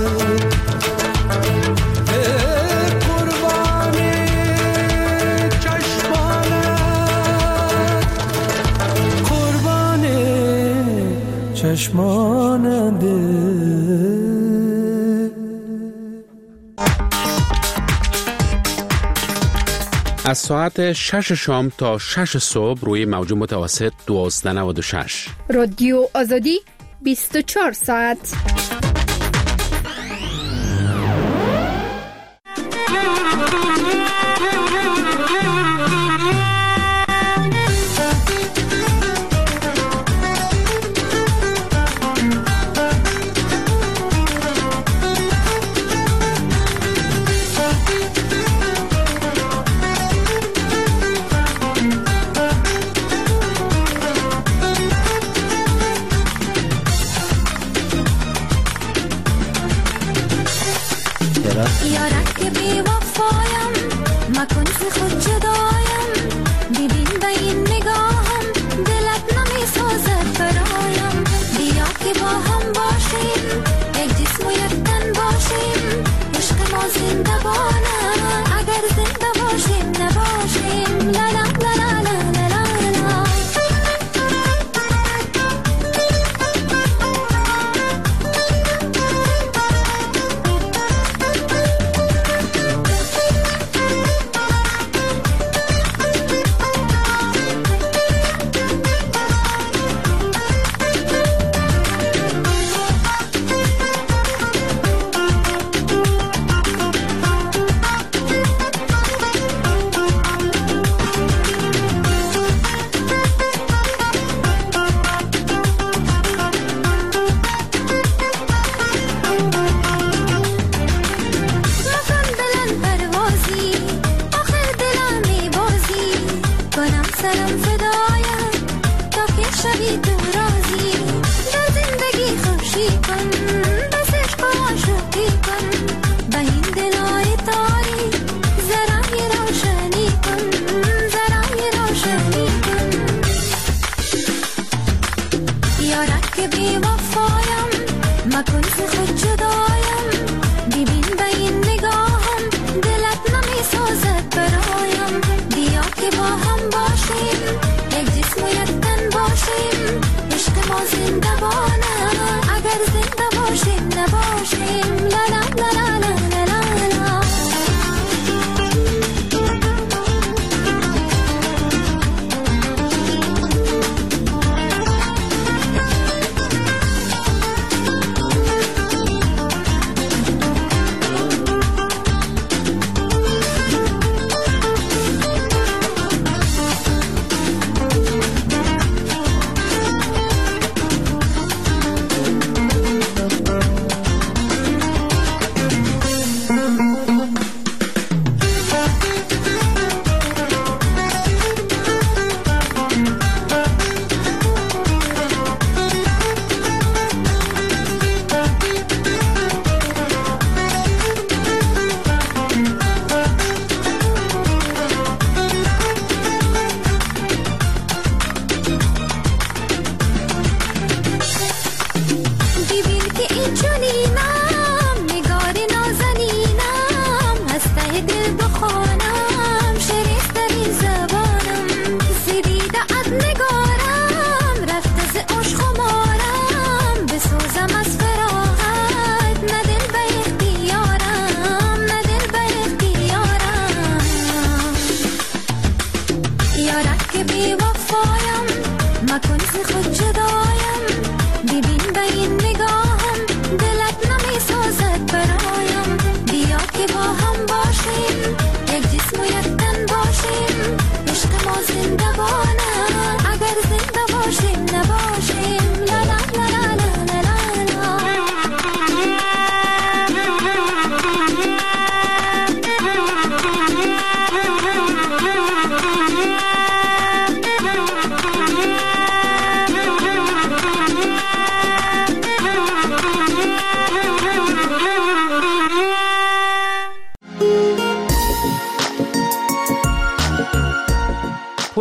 چشمان دل. از ساعت شش شام تا شش صبح روی موج متوسط دوازده نود و شش رادیو آزادی بیست و چهار ساعت. یارک که بی وفایم مکن ز خود جدایم ببین به این نگاهم دلت نمی سازد برایم بیا که با هم باشیم یک جسم و یک تن باشیم عشق ما زنده بانه اگر زنده باشیم نباشیم لا لا لا لا لا لا لا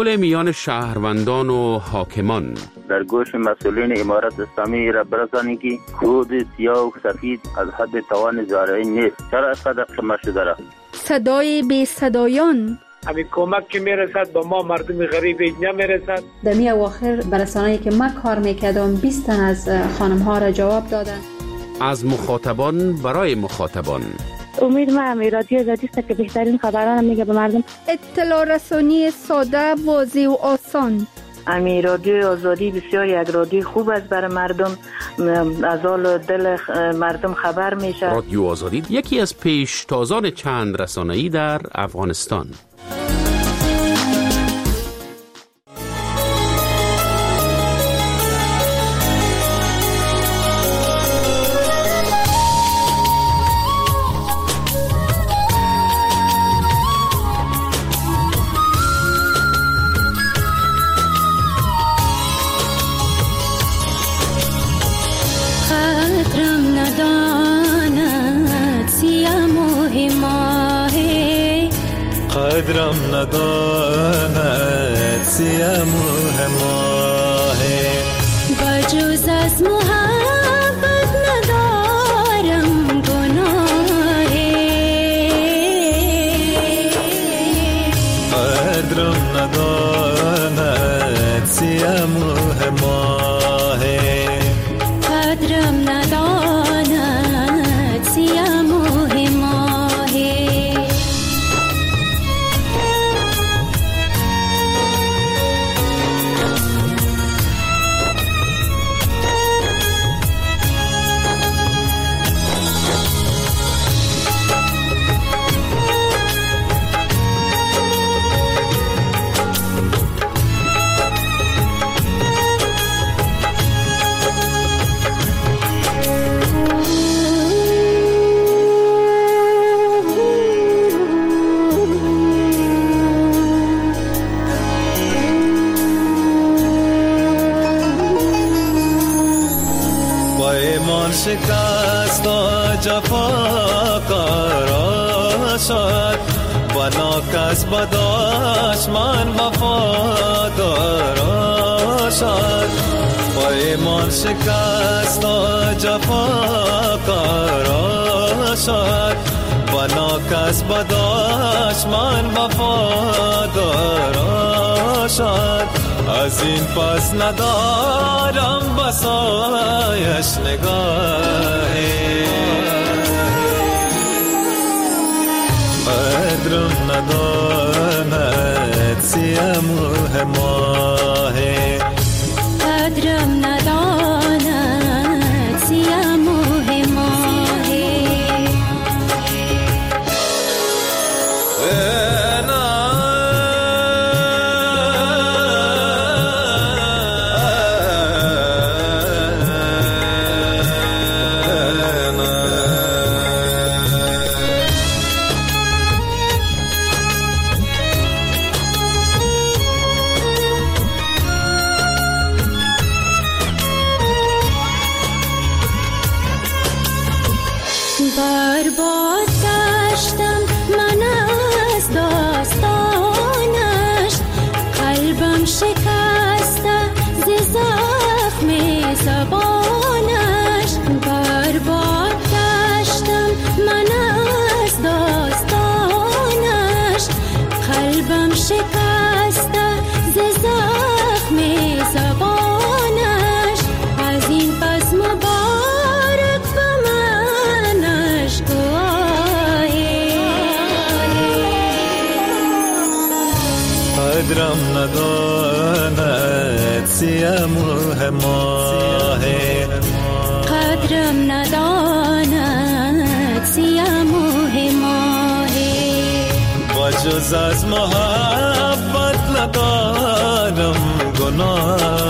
پل میان شهروندان و حاکمان. در گوش مسئولین امارت اسلامی را برسانید که کود سیاه و سفید از حد توان زارعی نیست. چرا اینقدر خمه شده را؟ صدای بی صدایان. همین کمک که میرسد با ما مردم غریب نمیرسد. در می اواخر برسانه‌ای که من کار میکردم بیست تن از خانم ها را جواب دادن. از مخاطبان برای مخاطبان. امید ما امی رادیو آزادی است که بهترین خبران میگه به مردم. اطلاع رسانی ساده، واضح و آسان. امی رادیو آزادی بسیار یک رادیو خوب است برای مردم، از حال دل مردم خبر میشه. رادیو آزادی یکی از پیشتازان چند رسانه‌ای در افغانستان. قدرم نداند سیم ماه بجوز از محبت ندارم گناه قدرم نداند سیم ماه قدرم نداند سیم ماه شکست و جفا قرار شد بنا کس بداش من وفادار شد با ایمان شکست و جفا قرار شد بنا کس بداش من وفادار شد از این پس ندارم بسایش نگاهی قدرم نداند سیم ماه قدرم نداند سیم ماه قدرم نداند سیم ماه قدرم نداند سیم ماه با جز از محبت ندارم گناه